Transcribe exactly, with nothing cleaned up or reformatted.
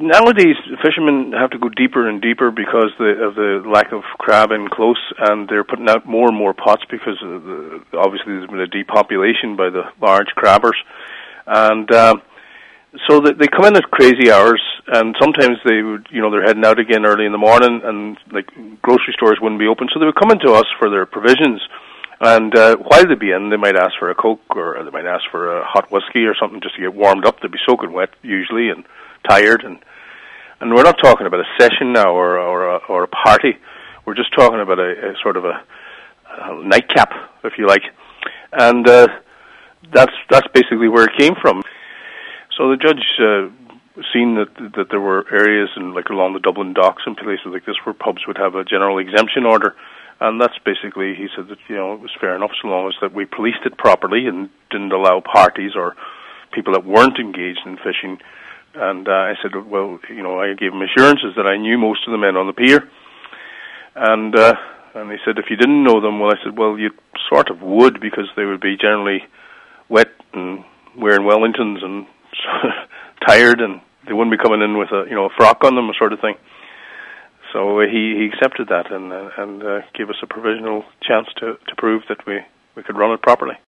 nowadays, fishermen have to go deeper and deeper because the, of the lack of crab in close, and they're putting out more and more pots because of the, obviously there's been a depopulation by the large crabbers. And um, so they, they come in at crazy hours, and sometimes they would, you know, they're heading out again early in the morning, and like grocery stores wouldn't be open, so they would come into us for their provisions. And uh, while they'd be in, they might ask for a Coke, or they might ask for a hot whiskey or something just to get warmed up. They'd be soaking wet usually and tired, and and we're not talking about a session now or or a, or a party. We're just talking about a, a sort of a, a nightcap, if you like, and uh, that's that's basically where it came from. So the judge uh, seen that that there were areas and like along the Dublin docks and places like this where pubs would have a general exemption order. And that's basically, he said that, you know, it was fair enough so long as that we policed it properly and didn't allow parties or people that weren't engaged in fishing. And uh, I said, well, you know, I gave him assurances that I knew most of the men on the pier. And uh, and he said, if you didn't know them, well, I said, well, you sort of would, because they would be generally wet and wearing Wellingtons and tired, and they wouldn't be coming in with a, you know, a frock on them, sort of thing. So uh, he, he accepted that and uh, and uh, gave us a provisional chance to, to prove that we, we could run it properly.